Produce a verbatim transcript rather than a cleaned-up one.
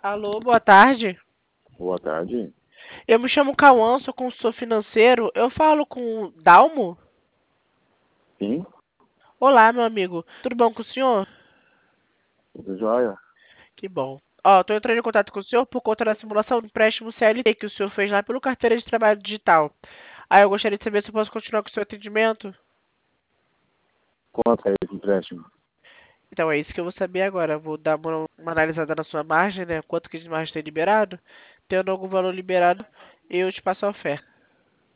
Alô, boa tarde. Boa tarde. Eu me chamo Cauã, sou consultor financeiro. Eu falo com o Dalmo? Sim, Olá, meu amigo. Tudo bom com o senhor? tudo jóia? Que bom. Ó, tô entrando em contato com o senhor por conta da simulação do empréstimo C L T que o senhor fez lá pelo Carteira de Trabalho Digital. Aí eu gostaria de saber se eu posso continuar com o seu atendimento. Quanto é esse empréstimo? Então é isso que eu vou saber agora. Eu vou dar uma, uma analisada na sua margem, né? Quanto que de margem tem liberado. Tendo algum valor liberado, eu te passo a oferta.